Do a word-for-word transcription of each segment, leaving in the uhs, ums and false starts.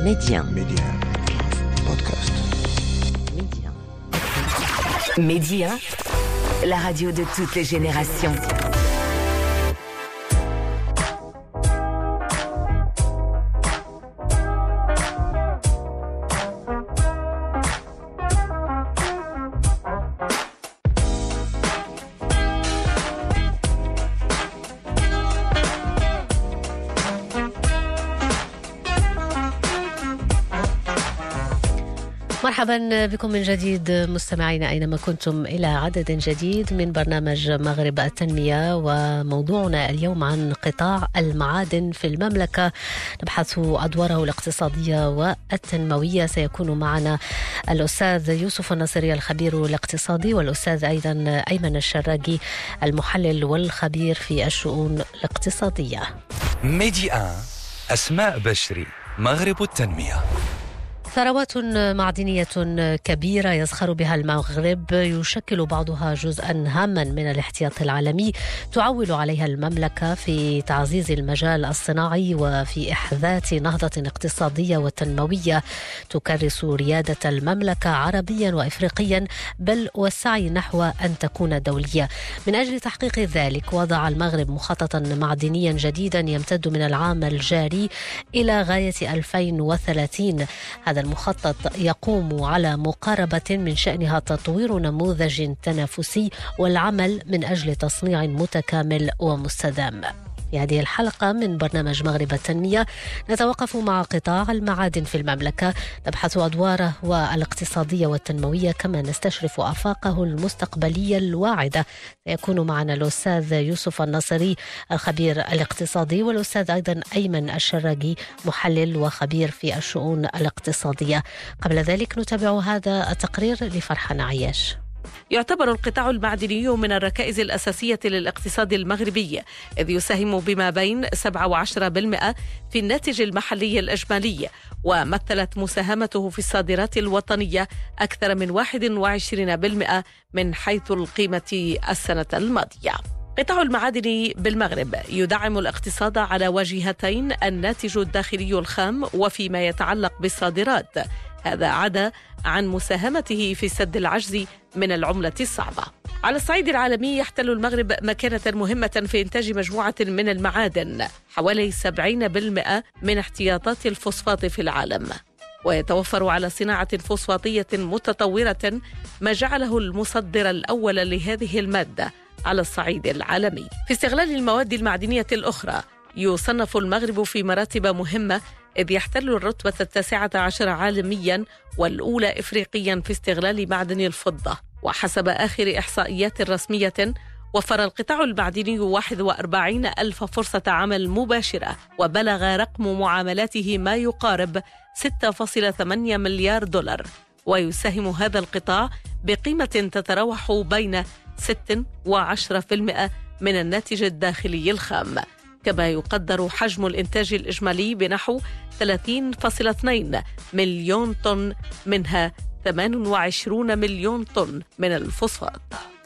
Média. Média. Podcast. Média. Média. La radio de toutes les générations. مرحبا بكم من جديد مستمعينا أينما كنتم إلى عدد جديد من برنامج مغرب التنمية، وموضوعنا اليوم عن قطاع المعادن في المملكة، نبحث أدواره الاقتصادية والتنموية. سيكون معنا الأستاذ يوسف الناصري الخبير الاقتصادي، والأستاذ أيضا أيمن الشراقي المحلل والخبير في الشؤون الاقتصادية. ميديا أسماء بشري، مغرب التنمية. ثروات معدنية كبيرة يزخر بها المغرب، يشكل بعضها جزءا هاما من الاحتياط العالمي، تعول عليها المملكة في تعزيز المجال الصناعي وفي إحداث نهضة اقتصادية وتنموية تكرس ريادة المملكة عربيا وإفريقيا، بل والسعي نحو أن تكون دولية. من أجل تحقيق ذلك وضع المغرب مخططا معدنيا جديدا يمتد من العام الجاري إلى غاية ألفين وثلاثين. هذا المخطط يقوم على مقاربة من شأنها تطوير نموذج تنافسي والعمل من أجل تصنيع متكامل ومستدام. في هذه الحلقة من برنامج مغرب التنمية نتوقف مع قطاع المعادن في المملكة، نبحث أدواره والاقتصادية والتنموية، كما نستشرف آفاقه المستقبلية الواعدة. سيكون معنا الأستاذ يوسف الناصري الخبير الاقتصادي، والأستاذ أيضا أيمن الشراقي محلل وخبير في الشؤون الاقتصادية. قبل ذلك نتابع هذا التقرير لفرحان عياش. يعتبر القطاع المعدني من الركائز الأساسية للاقتصاد المغربي، إذ يساهم بما بين سبعة وعشرين بالمئة في الناتج المحلي الإجمالي، ومثلت مساهمته في الصادرات الوطنية أكثر من واحد وعشرين بالمئة من حيث القيمة السنة الماضية. قطاع المعادن بالمغرب يدعم الاقتصاد على واجهتين: الناتج الداخلي الخام وفيما يتعلق بالصادرات، هذا عدا عن مساهمته في سد العجز من العملة الصعبة. على الصعيد العالمي يحتل المغرب مكانة مهمة في إنتاج مجموعة من المعادن، حوالي سبعين بالمئة من احتياطات الفوسفات في العالم، ويتوفر على صناعة فوسفاتية متطورة، ما جعله المصدر الأول لهذه المادة على الصعيد العالمي. في استغلال المواد المعدنية الأخرى يصنف المغرب في مراتب مهمة، إذ يحتل الرتبة التاسعة عشر عالميا والأولى إفريقيا في استغلال معدن الفضة. وحسب آخر إحصائيات رسمية وفر القطاع المعدني واحد وأربعين ألف فرصة عمل مباشرة، وبلغ رقم معاملاته ما يقارب ستة فاصلة ثمانية مليار دولار، ويساهم هذا القطاع بقيمة تتراوح بين ستة وعشرة بالمئة من الناتج الداخلي الخام. كما يقدر حجم الإنتاج الإجمالي بنحو ثلاثين فاصلة اثنين مليون طن، منها ثمانية وعشرين مليون طن من الفوسفات.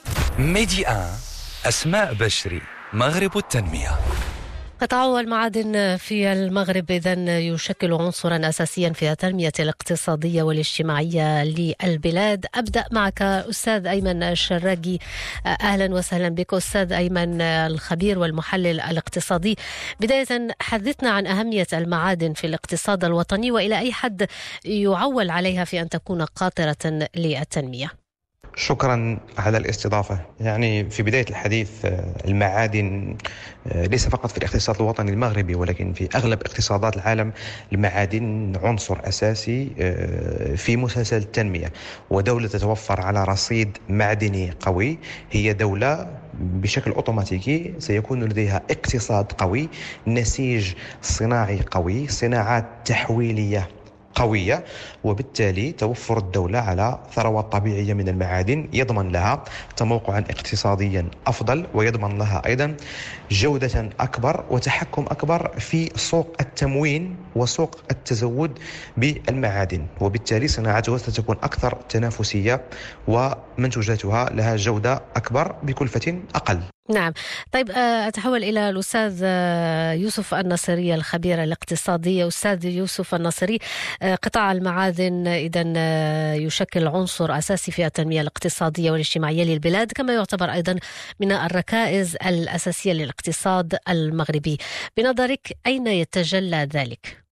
ميديا أسماء بشري، مغرب التنمية. قطاع المعادن في المغرب إذن يشكل عنصرا أساسيا في التنمية الاقتصادية والاجتماعية للبلاد. أبدأ معك أستاذ أيمن الشراقي، أهلا وسهلا بك أستاذ أيمن الخبير والمحلل الاقتصادي. بداية حدثنا عن أهمية المعادن في الاقتصاد الوطني، وإلى أي حد يعول عليها في أن تكون قاطرة للتنمية. شكرا على الاستضافة. يعني في بداية الحديث، المعادن ليس فقط في الاقتصاد الوطني المغربي ولكن في أغلب اقتصادات العالم. المعادن عنصر أساسي في مسلسل التنمية، ودولة تتوفر على رصيد معدني قوي هي دولة بشكل أوتوماتيكي سيكون لديها اقتصاد قوي، نسيج صناعي قوي، صناعات تحويلية قوية، وبالتالي توفر الدولة على ثروات طبيعية من المعادن يضمن لها تموقعا اقتصاديا أفضل، ويضمن لها أيضا جودة أكبر وتحكم أكبر في سوق التموين وسوق التزود بالمعادن، وبالتالي صناعتها ستكون أكثر تنافسية ومنتوجاتها لها جودة أكبر بكلفة أقل. نعم. طيب أتحول إلى الأستاذ يوسف الناصري الخبير الاقتصادي. أستاذ يوسف الناصري، قطاع المعادن إذن يشكل عنصر أساسي في التنمية الاقتصادية والاجتماعية للبلاد، كما يعتبر أيضا من الركائز الأساسية للاقتصاد المغربي. بنظرك أين يتجلى ذلك؟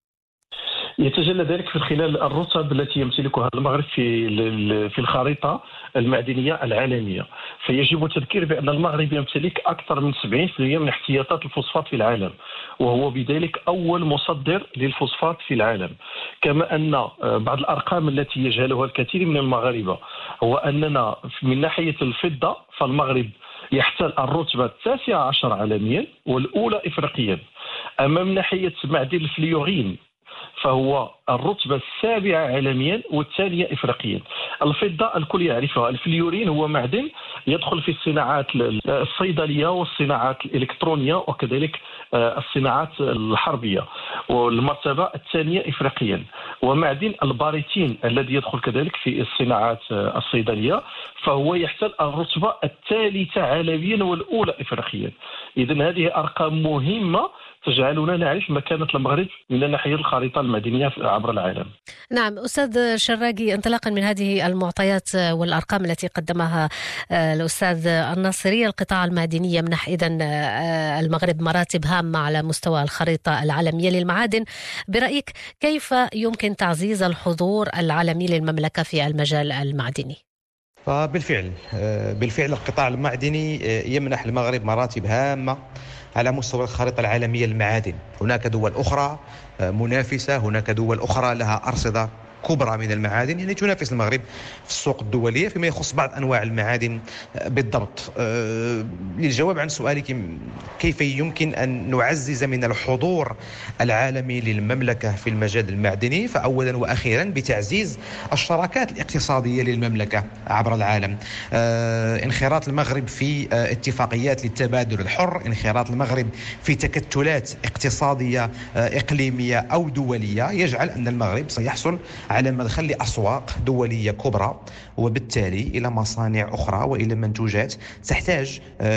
يتجلى ذلك في خلال الرتب التي يمتلكها المغرب في في الخريطة المعدنية العالمية. فيجب التذكير بأن المغرب يمتلك أكثر من سبعين بالمئة من احتياطات الفوسفات في العالم، وهو بذلك أول مصدر للفوسفات في العالم. كما أن بعض الأرقام التي يجهلها الكثير من المغاربة هو أننا من ناحية الفضة فالمغرب يحتل الرتبة التاسعة عشر عالميا والأولى إفريقيا. أما من ناحية معدن الفليورين فهو الرتبة السابعة عالميا والثانية إفريقيا. الفضة الكل يعرفها. الفليورين هو معدن يدخل في الصناعات الصيدلية والصناعات الإلكترونية وكذلك الصناعات الحربية، والمرتبة الثانية إفريقيا. ومعدن الباريتين الذي يدخل كذلك في الصناعات الصيدلية فهو يحتل الرتبة الثالثة عالميا والأولى إفريقيا. إذن هذه أرقام مهمة تجعلنا نعرف مكانة المغرب من ناحية الخريطة المعدنية عبر العالم. نعم. أستاذ شراقي، انطلاقا من هذه المعطيات والأرقام التي قدمها الأستاذ الناصري، القطاع المعدني يمنح إذن المغرب مراتب هامة على مستوى الخريطة العالمية للمعادن. برأيك كيف يمكن تعزيز الحضور العالمي للمملكة في المجال المعدني؟ بالفعل بالفعل القطاع المعدني يمنح المغرب مراتب هامة على مستوى الخريطة العالمية للمعادن. هناك دول أخرى منافسة، هناك دول أخرى لها أرصدة كبرى من المعادن يعني تنافس المغرب في السوق الدولية فيما يخص بعض أنواع المعادن بالضبط. للجواب عن سؤالك كيف يمكن أن نعزز من الحضور العالمي للمملكة في المجال المعدني، فأولا وأخيرا بتعزيز الشراكات الاقتصادية للمملكة عبر العالم. انخراط المغرب في اتفاقيات للتبادل الحر، انخراط المغرب في تكتلات اقتصادية إقليمية أو دولية يجعل أن المغرب سيحصل على مدخل لأسواق دولية كبرى، وبالتالي إلى مصانع أخرى وإلى منتوجات تحتاج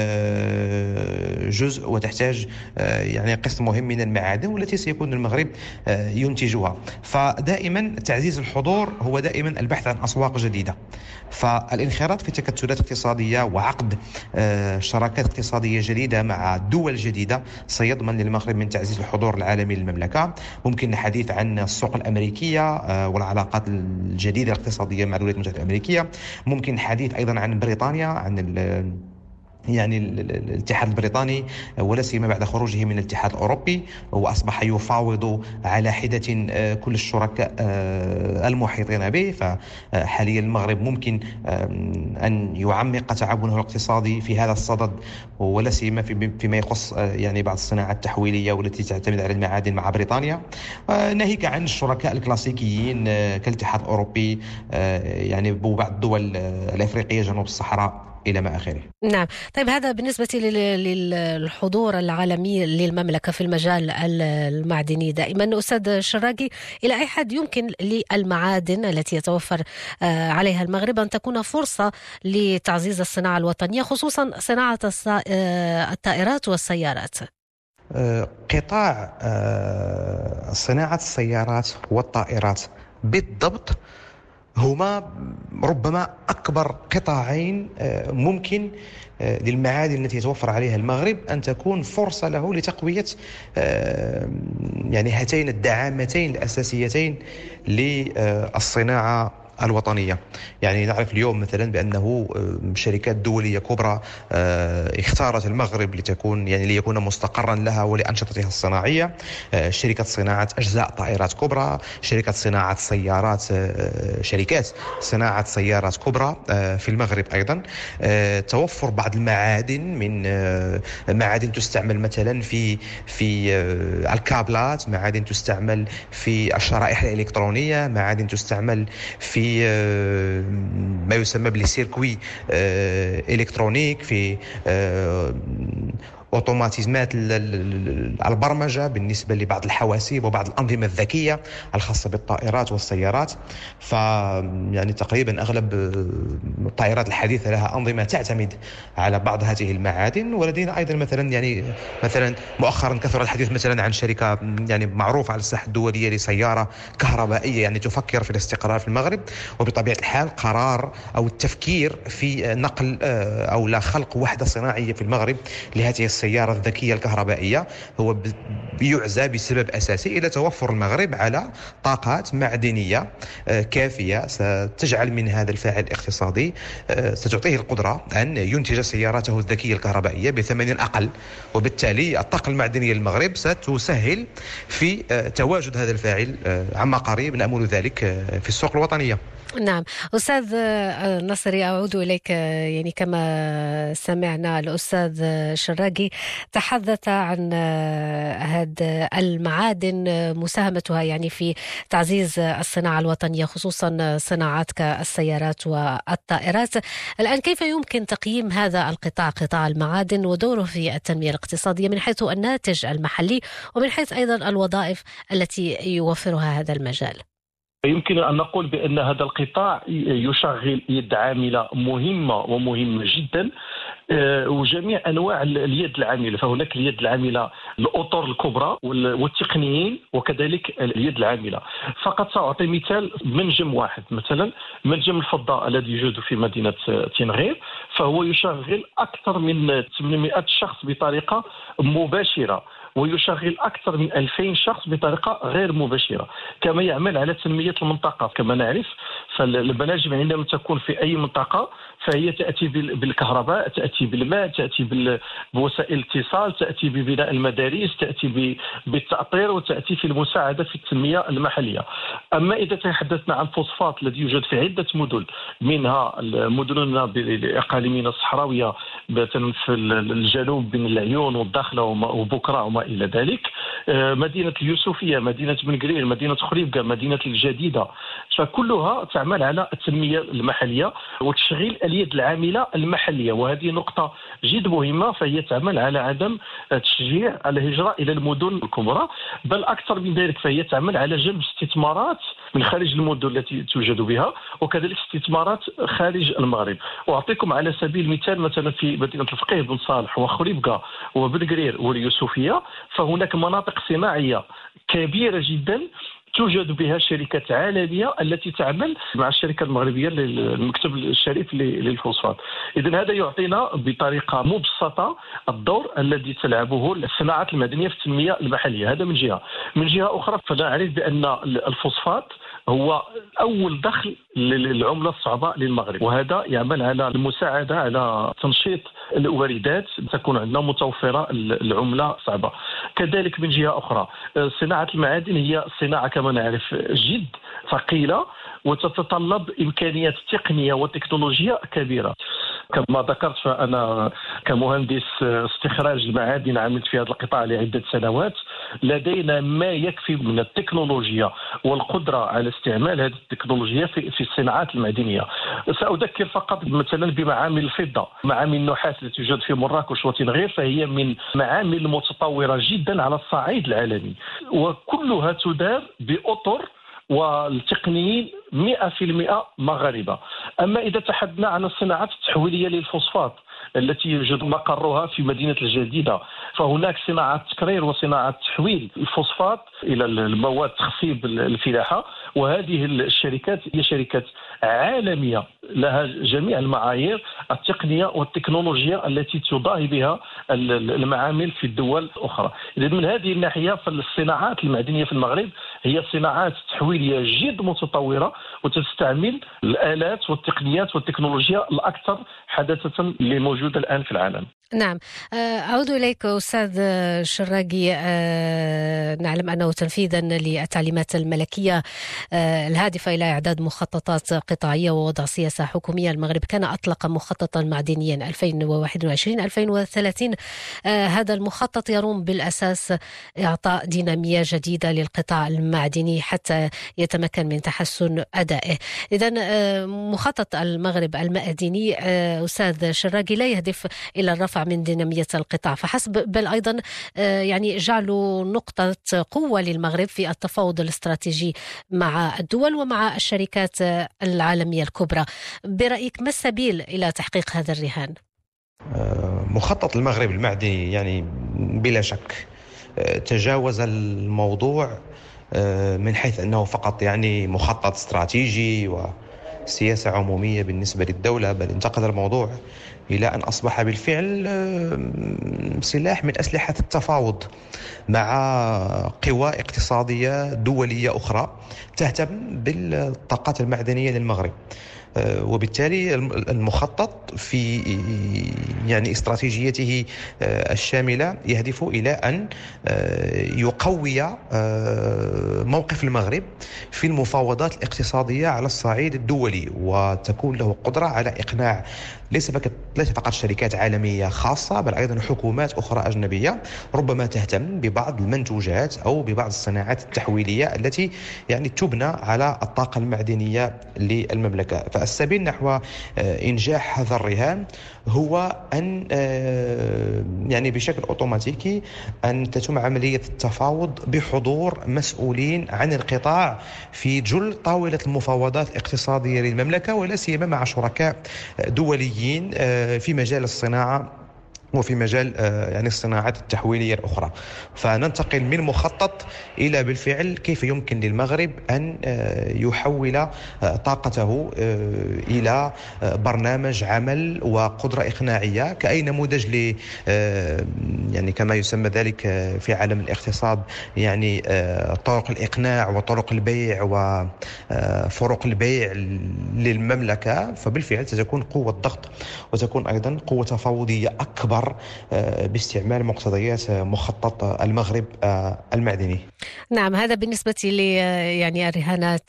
جزء وتحتاج يعني قسم مهم من المعادن والتي سيكون المغرب ينتجها. فدائما تعزيز الحضور هو دائما البحث عن أسواق جديدة. فالانخراط في تكتلات اقتصادية وعقد شراكات اقتصادية جديدة مع دول جديدة سيضمن للمغرب من تعزيز الحضور العالمي للمملكة. ممكن الحديث عن السوق الأمريكية والعلاقات الجديدة الاقتصادية مع الولايات المتحدة الأمريكية. ممكن الحديث أيضا عن بريطانيا، عن يعني الاتحاد البريطاني ولا سيما بعد خروجه من الاتحاد الأوروبي، وأصبح يفاوض على حدة كل الشركاء المحيطين به. فحاليا المغرب ممكن أن يعمق تعاونه الاقتصادي في هذا الصدد ولا سيما فيما يخص يعني بعض الصناعات التحويلية والتي تعتمد على المعادن مع بريطانيا، ناهيك عن الشركاء الكلاسيكيين كالاتحاد الأوروبي يعني وبعض الدول الأفريقية جنوب الصحراء إلى ما آخره. نعم. طيب هذا بالنسبة للحضور العالمي للمملكة في المجال المعدني. دائما أستاذ شراقي، إلى أي حد يمكن للمعادن التي يتوفر عليها المغرب أن تكون فرصة لتعزيز الصناعة الوطنية، خصوصا صناعة الطائرات والسيارات؟ قطاع صناعة السيارات والطائرات بالضبط هما ربما أكبر قطاعين ممكن للمعادن التي يتوفر عليها المغرب أن تكون فرصة له لتقوية يعني هاتين الدعامتين الأساسيتين للصناعة الوطنية. يعني نعرف اليوم مثلا بأنه شركات دولية كبرى اختارت المغرب لتكون يعني ليكون مستقرا لها ولأنشطتها الصناعية. شركة صناعة أجزاء طائرات كبرى، شركة صناعة سيارات، شركات صناعة سيارات كبرى في المغرب أيضا. توفر بعض المعادن من معادن تستعمل مثلا في في الكابلات، معادن تستعمل في الشرائح الإلكترونية، معادن تستعمل في ما يسمى بالسيركوي إلكترونيك، في اوتوماتيزمات البرمجه بالنسبه لبعض الحواسيب وبعض الانظمه الذكيه الخاصه بالطائرات والسيارات. ف يعني تقريبا اغلب الطائرات الحديثه لها انظمه تعتمد على بعض هذه المعادن. ولدينا ايضا مثلا يعني مثلا مؤخرا كثر الحديث مثلا عن شركه يعني معروفه على الساحه الدوليه لسياره كهربائيه يعني تفكر في الاستقرار في المغرب. وبطبيعه الحال قرار او التفكير في نقل او لا خلق وحده صناعيه في المغرب لهذه السياره الذكيه الكهربائيه هو بيعزى بسبب اساسي الى توفر المغرب على طاقات معدنيه كافيه ستجعل من هذا الفاعل الاقتصادي ستعطيه القدره ان ينتج سياراته الذكيه الكهربائيه بثمن اقل. وبالتالي الطاقه المعدنيه للمغرب ستسهل في تواجد هذا الفاعل عما قريب نأمل ذلك في السوق الوطنيه. نعم أستاذ نصري، أعود إليك. يعني كما سمعنا الأستاذ شراقي تحدث عن هذه المعادن مساهمتها يعني في تعزيز الصناعة الوطنية خصوصا صناعات كالسيارات والطائرات. الآن كيف يمكن تقييم هذا القطاع، قطاع المعادن، ودوره في التنمية الاقتصادية من حيث الناتج المحلي ومن حيث أيضا الوظائف التي يوفرها هذا المجال؟ يمكن أن نقول بأن هذا القطاع يشغل يد عاملة مهمة ومهمة جدا وجميع أنواع اليد العاملة. فهناك اليد العاملة الأطر الكبرى والتقنيين وكذلك اليد العاملة. فقط سأعطي مثال منجم واحد، مثلا منجم الفضة الذي يوجد في مدينة تنغير فهو يشغل أكثر من ثمانمائة شخص بطريقة مباشرة ويشغل أكثر من ألفين شخص بطريقة غير مباشرة. كما يعمل على تنمية المنطقة. كما نعرف فالمناجم عندما تكون في أي منطقة فهي تأتي بالكهرباء، تأتي بالماء، تأتي بوسائل الاتصال، تأتي ببناء المدارس، تأتي بالتأطير، وتأتي في المساعدة في التنمية المحلية. أما إذا تحدثنا عن الفوسفات الذي يوجد في عدة مدن منها مدننا بإقاليمنا الصحراوية مثلا في الجنوب بين العيون والداخلة وبكرة وما إلى ذلك، مدينة اليوسفية، مدينة بن قرير، مدينة خريبكة، مدينة الجديدة، فكلها تعمل على التنمية المحلية وتشغيل اليد العاملة المحلية. وهذه نقطة جد مهمة، فهي تعمل على عدم تشجيع الهجرة إلى المدن الكبرى، بل أكثر من ذلك فهي تعمل على جلب استثمارات من خارج المدن التي توجد بها وكذلك استثمارات خارج المغرب. وأعطيكم على سبيل المثال مثلا في مدينة الفقيه بن صالح وخريبكة وبن قرير واليوسفية فهناك مناطق صناعية كبيرة جدا توجد بها شركات عالمية التي تعمل مع الشركة المغربية للمكتب الشريف للفوسفات. إذن هذا يعطينا بطريقة مبسطة الدور الذي تلعبه الصناعات المعدنية في التنمية المحلية. هذا من جهة. من جهة أخرى فنعرف بأن الفوسفات هو أول دخل للعملة الصعبة للمغرب، وهذا يعمل على المساعدة على تنشيط الواردات تكون عندنا متوفرة العملة الصعبة. كذلك من جهة أخرى صناعة المعادن هي صناعة كما نعرف جد ثقيلة وتتطلب إمكانيات تقنية وتكنولوجيا كبيرة. كما ذكرت فأنا كمهندس استخراج المعادن عملت في هذا القطاع لعدة سنوات. لدينا ما يكفي من التكنولوجيا والقدرة على استعمال هذه التكنولوجيا في في الصناعات المعدنية. سأذكر فقط مثلا بمعامل الفضة. معامل النحاس التي توجد في مراكش وتنغير فهي من معامل متطورة جدا على الصعيد العالمي، وكلها تدار بأطر والتقنيين مئة بالمئة مغاربة. أما إذا تحدثنا عن الصناعات التحويلية للفوسفات التي يوجد مقرها في مدينة الجديدة فهناك صناعة تكرير وصناعة تحويل الفوسفات إلى المواد تخصيب الفلاحة، وهذه الشركات هي شركات عالمية لها جميع المعايير التقنية والتكنولوجيا التي تضاهي بها المعامل في الدول الأخرى. إذن من هذه الناحية فالصناعات المعدنية في المغرب هي صناعات تحويلية جد متطورة وتستعمل الآلات والتقنيات والتكنولوجيا الأكثر حداثة اللي موجودة الآن في العالم. نعم، أعود إليك أستاذ شراقي. نعلم أنه تنفيذا للتعليمات الملكية الهادفة إلى إعداد مخططات قطاعية ووضع سياسة حكومية، المغرب كان أطلق مخططا معدنيا ألفين وواحد وعشرين ألفين وثلاثين. هذا المخطط يروم بالأساس إعطاء دينامية جديدة للقطاع المعدني حتى يتمكن من تحسن أداء أدائه. إذن مخطط المغرب المأدني أستاذ شراقي لا يهدف إلى الرفع من دينامية القطاع فحسب، بل أيضا يعني جعله نقطة قوة للمغرب في التفاوض الاستراتيجي مع الدول ومع الشركات العالمية الكبرى. برأيك ما السبيل إلى تحقيق هذا الرهان؟ مخطط المغرب المعدني يعني بلا شك تجاوز الموضوع من حيث أنه فقط يعني مخطط استراتيجي وسياسة عمومية بالنسبة للدولة، بل انتقل الموضوع إلى أن أصبح بالفعل سلاح من أسلحة التفاوض مع قوى اقتصادية دولية أخرى تهتم بالطاقات المعدنية للمغرب. وبالتالي المخطط في يعني استراتيجيته الشاملة يهدف إلى أن يقوي موقف المغرب في المفاوضات الاقتصادية على الصعيد الدولي، وتكون له قدرة على إقناع ليس فقط ليس فقط شركات عالمية خاصة بل أيضا حكومات أخرى أجنبية ربما تهتم ببعض المنتوجات أو ببعض الصناعات التحويلية التي يعني تبنى على الطاقة المعدنية للمملكة. فالسبيل نحو إنجاح هذا الرهان هو أن يعني بشكل أوتوماتيكي أن تتم عملية التفاوض بحضور مسؤولين عن القطاع في جل طاولة المفاوضات الاقتصادية للمملكة، ولا سيما مع شركاء دوليين في مجال الصناعة وفي مجال يعني الصناعات التحويلية الأخرى. فننتقل من مخطط إلى بالفعل كيف يمكن للمغرب أن يحول طاقته إلى برنامج عمل وقدرة إقناعية كأي نموذج ل يعني كما يسمى ذلك في عالم الاقتصاد يعني طرق الإقناع وطرق البيع وفرق البيع للمملكة. فبالفعل ستكون قوة ضغط وتكون أيضا قوة تفاوضية أكبر باستعمال مقتضيات مخطط المغرب المعدني. نعم، هذا بالنسبة لي يعني الرهانات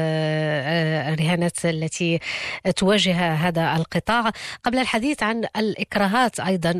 الرهانات التي تواجه هذا القطاع. قبل الحديث عن الإكراهات أيضا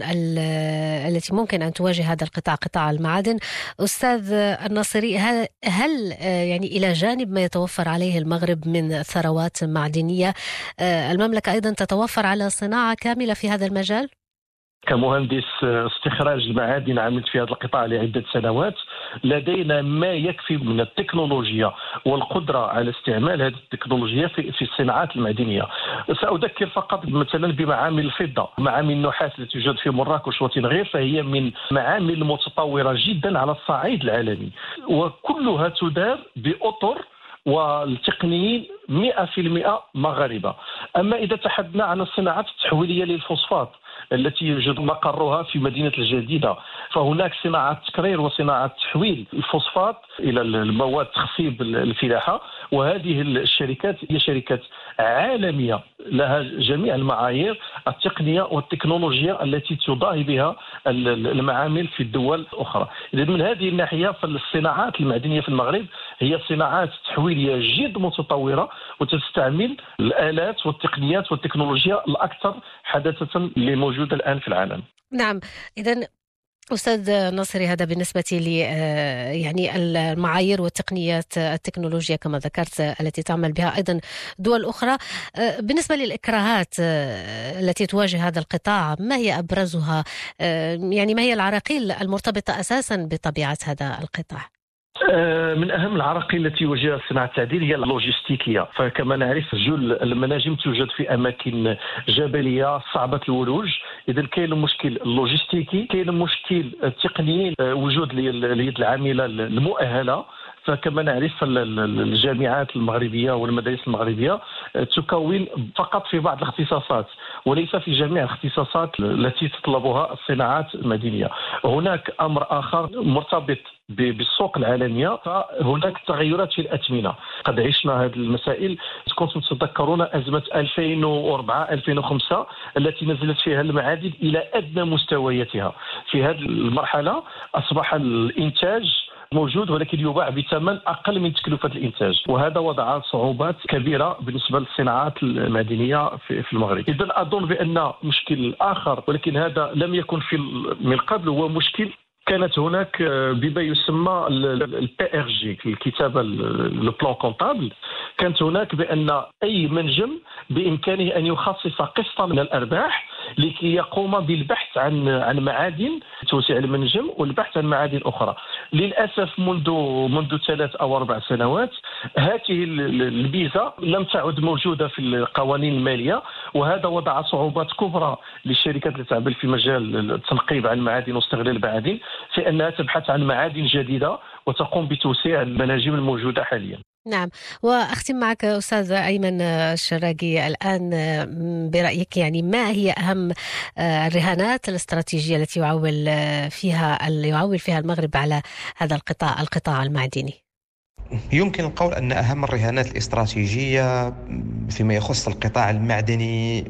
التي ممكن أن تواجه هذا القطاع، قطاع المعادن، أستاذ الناصري، هل يعني إلى جانب ما يتوفر عليه المغرب من ثروات معدنية المملكة أيضا تتوفر على صناعة كاملة في هذا المجال؟ كمهندس استخراج المعادن عملت في هذا القطاع لعدة سنوات، لدينا ما يكفي من التكنولوجيا والقدرة على استعمال هذه التكنولوجيا في في الصناعات المعدنية. سأذكر فقط مثلا بمعامل الفضة، معامل النحاس التي توجد في مراكش وتنغير، فهي من معامل متطورة جدا على الصعيد العالمي، وكلها تدار بأطر والتقنيين مئة بالمئة مغاربة. أما إذا تحدثنا عن الصناعات التحويلية للفوسفات التي يوجد مقرها في مدينة الجديدة، فهناك صناعة تكرير وصناعة تحويل الفوسفات إلى المواد تخصيب الفلاحة، وهذه الشركات هي شركات عالمية لها جميع المعايير التقنية والتكنولوجيا التي تضاهي بها المعامل في الدول الأخرى. إذن من هذه الناحية فالصناعات المعدنية في المغرب هي صناعات تحويلية جد متطورة وتستعمل الآلات والتقنيات والتكنولوجيا الأكثر حداثة اللي موجودة الآن في العالم. نعم، إذن أستاذ ناصري، هذا بالنسبة لي يعني المعايير والتقنيات التكنولوجيا كما ذكرت التي تعمل بها أيضا دول أخرى. بالنسبة للإكراهات التي تواجه هذا القطاع، ما هي أبرزها؟ يعني ما هي العراقيل المرتبطة أساسا بطبيعة هذا القطاع؟ من أهم العراقيل التي يواجهها صناعة التعدين هي اللوجستيكية. فكما نعرف جل المناجم توجد في أماكن جبلية صعبة الولوج، إذا كاين المشكل اللوجستيكي، كاين المشكل التقني، وجود اليد العاملة المؤهلة. فكما نعرف الجامعات المغربية والمدارس المغربية تكون فقط في بعض الاختصاصات وليس في جميع الاختصاصات التي تطلبها الصناعات المدنية. هناك أمر آخر مرتبط بالسوق العالمية، فهناك تغيرات في الأثمنة. قد عشنا هذه المسائل، كنتم تتذكرون أزمة ألفين وأربعة ألفين وخمسة التي نزلت فيها المعادن إلى أدنى مستوياتها. في هذه المرحلة أصبح الإنتاج موجود ولكن يباع بثمن أقل من تكلفة الإنتاج، وهذا وضع صعوبات كبيرة بالنسبة للصناعات المعدنية في المغرب. إذن أظن بأن مشكل آخر ولكن هذا لم يكن في من قبل هو مشكل كانت هناك بما يسمى البي ار جي، الكتابة البلان كونتابل. كانت هناك بأن أي منجم بإمكانه أن يخصص قسطا من الأرباح لكي يقوم بالبحث عن عن معادن توسع المنجم والبحث عن معادن أخرى. للأسف منذ منذ ثلاث أو أربع سنوات هذه الفيزا لم تعد موجودة في القوانين المالية، وهذا وضع صعوبات كبرى للشركات التي تعمل في مجال التنقيب عن المعادن واستغلال المعادن في أنها تبحث عن معادن جديدة وتقوم بتوسيع المناجم الموجودة حاليا. نعم، وأختم معك أستاذ أيمن الشراقي الآن برأيك، يعني ما هي أهم الرهانات الاستراتيجية التي يعول فيها يعول فيها المغرب على هذا القطاع القطاع المعدني؟ يمكن القول أن أهم الرهانات الاستراتيجية فيما يخص القطاع المعدني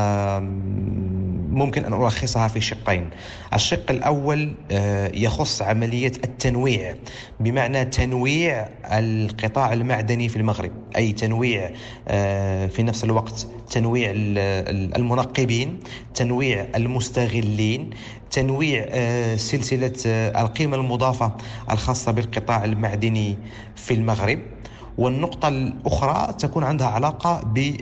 فممكن أن ألخصها في شقين. الشق الأول يخص عملية التنويع، بمعنى تنويع القطاع المعدني في المغرب، أي تنويع في نفس الوقت تنويع المنقبين، تنويع المستغلين، تنويع سلسلة القيمة المضافة الخاصة بالقطاع المعدني في المغرب. والنقطة الأخرى تكون عندها علاقة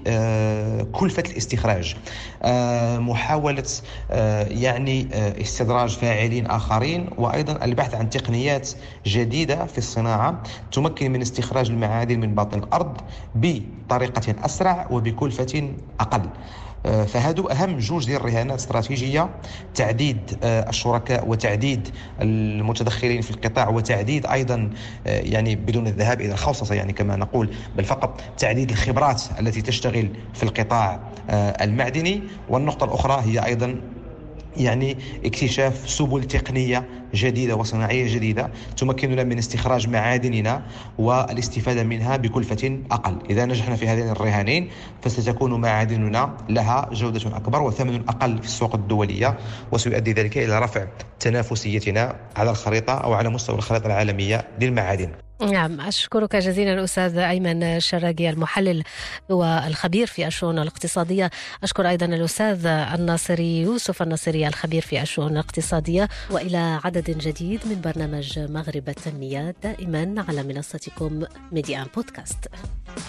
بكلفة الاستخراج، محاولة يعني استدراج فاعلين آخرين، وأيضا البحث عن تقنيات جديدة في الصناعة تمكن من استخراج المعادن من باطن الأرض بطريقة أسرع وبكلفة أقل. فهذو أهم جوج ديال الرهانات الاستراتيجية: تعديد الشركاء وتعديد المتدخلين في القطاع، وتعديد أيضا يعني بدون الذهاب إلى الخوصصة يعني كما نقول، بل فقط تعديد الخبرات التي تشتغل في القطاع المعدني. والنقطة الأخرى هي أيضا يعني اكتشاف سبل تقنية جديدة وصناعية جديدة تمكننا من استخراج معادننا والاستفادة منها بكلفة أقل. إذا نجحنا في هذين الرهانين فستكون معادننا لها جودة أكبر وثمن أقل في السوق الدولية، وسيؤدي ذلك إلى رفع تنافسيتنا على الخريطة أو على مستوى الخريطة العالمية للمعادن. نعم، أشكرك جزيلا أستاذ أيمن الشراقي المحلل والخبير في الشؤون الاقتصادية. أشكر أيضا الأستاذ الناصري يوسف الناصري الخبير في الشؤون الاقتصادية. وإلى عدد جديد من برنامج مغرب التنمية دائما على منصتكم ميديا بودكاست.